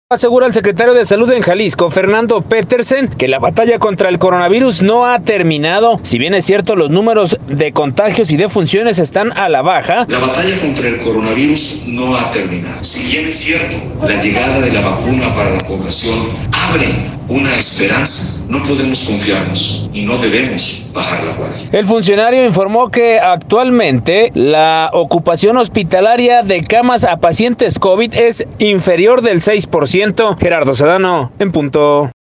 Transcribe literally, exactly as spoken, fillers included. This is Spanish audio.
Asegura el secretario de Salud en Jalisco, Fernando Petersen, que la batalla contra el coronavirus no ha terminado. Si bien es cierto, los números de contagios y defunciones están a la baja. La batalla contra el coronavirus no ha terminado. Si bien es cierto, la llegada de la vacuna para la población abre una esperanza, no podemos confiarnos y no debemos bajar la guardia. El funcionario informó que actualmente la ocupación hospitalaria de camas a pacientes COVID es inferior del seis por ciento. Gerardo Sedano, en punto.